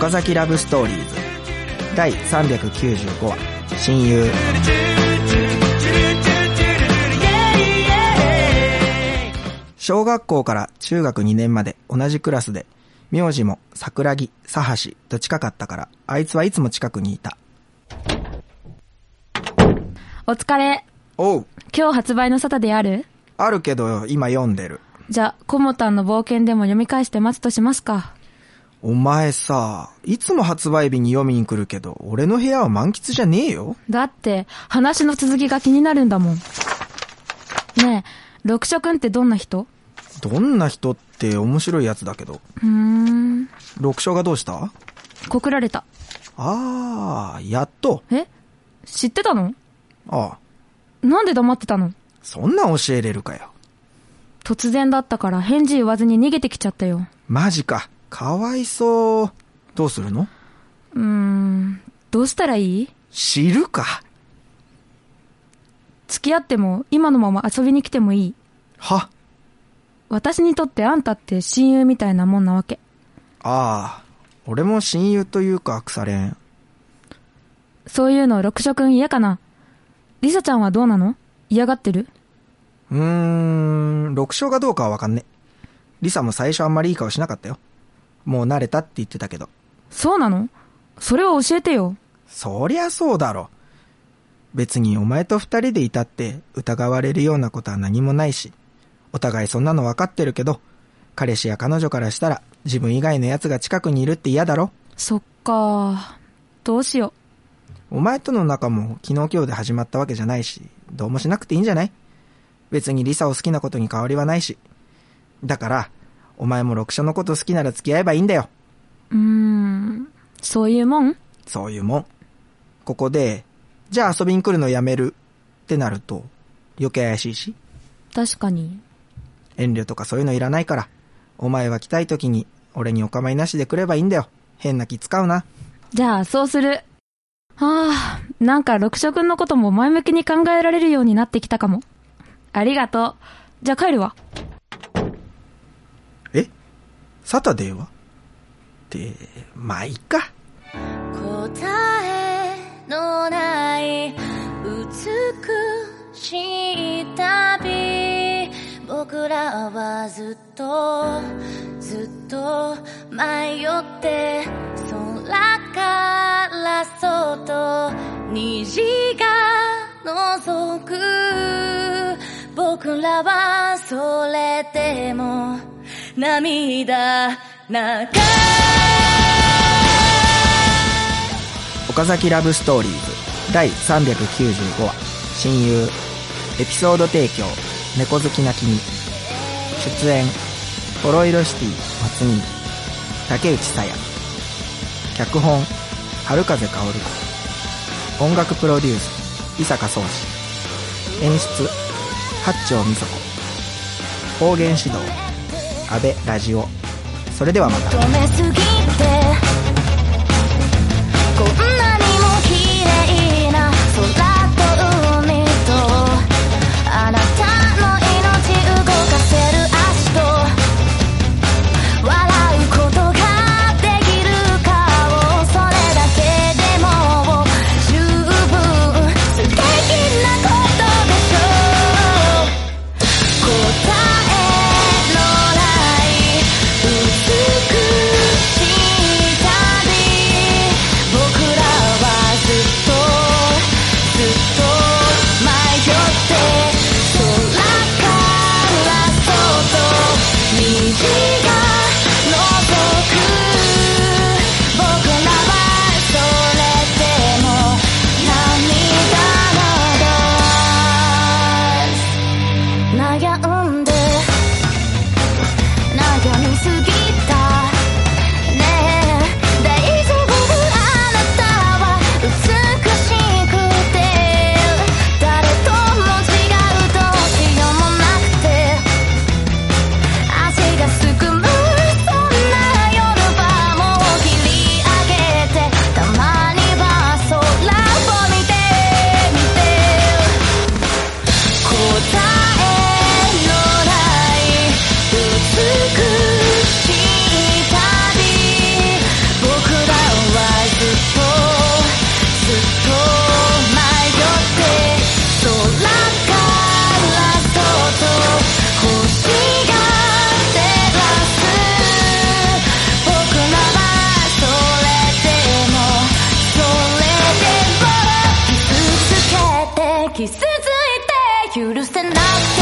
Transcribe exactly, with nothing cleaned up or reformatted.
岡崎ラブストーリーズだいさんびゃくきゅうじゅうごわ親友。小学校から中学にねんまで同じクラスで、名字も桜木、佐橋と近かったから、あいつはいつも近くにいた。 お疲れ。 おう。 今日発売のサタデーある？ あるけど今読んでる。 じゃあコモタンの冒険でも読み返して待つとしますか。 お前さ、いつも発売日に読みに来るけど、俺の部屋は満喫じゃねえよ。 だって話の続きが気になるんだもん。ねえ、六所くんってどんな人？ どんな人って面白いやつだけど。 うーん。 六所がどうした？ 告られた。 ああ、やっと。 え？知ってたの？ ああ。 なんで黙ってたの？ そんなん教えれるかよ。 突然だったから返事言わずに逃げてきちゃったよ。 マジか。かわいそう。どうするの？ うーん。どうしたらいい？ 知るか。 付き合っても今のまま遊びに来てもいい。 は？ 私にとってあんたって親友みたいなもんなわけ。 ああ、俺も親友というか腐れん。 そういうの六所くん嫌かな？リサちゃんはどうなの？嫌がってる？ うーん、六所がどうかはわかんね。リサも最初あんまりいい顔しなかったよ。もう慣れたって言ってたけど。 そうなの？それを教えてよ。 そりゃそうだろ。別にお前と二人でいたって疑われるようなことは何もないし、お互いそんなの分かってるけど、彼氏や彼女からしたら自分以外の奴が近くにいるって嫌だろ。 そっか。どうしよう。お前との仲も昨日今日で始まったわけじゃないし、どうもしなくていいんじゃない？別にリサを好きなことに変わりはないし。だからお前も六所のこと好きなら付き合えばいいんだよ。 うーん、そういうもん？ そういうもん。ここでじゃあ遊びに来るのやめるってなると余計怪しいし。 確かに。 遠慮とかそういうのいらないから、お前は来たい時に俺にお構いなしで来ればいいんだよ。変な気使うな。 じゃあそうする。はあ、なんか六所くんのことも前向きに考えられるようになってきたかも。ありがとう。じゃあ帰るわ。 え？サタデーは？って、まあいいか。 答えのない美しい旅、僕らはずっとずっと迷って空からそっと虹が覗く、僕らはそれでも涙流す。 岡崎ラブストーリーズだいさんびゃくきゅうじゅうごわ親友。エピソード提供猫好きな君。出演ポロイロシティ松見、竹内さや。脚本春風薫。音楽プロデュース伊坂壮志。演出八丁美佐子。方言指導安倍ラジオ。それではまた。 答えのない美しい傷ついて許せなくて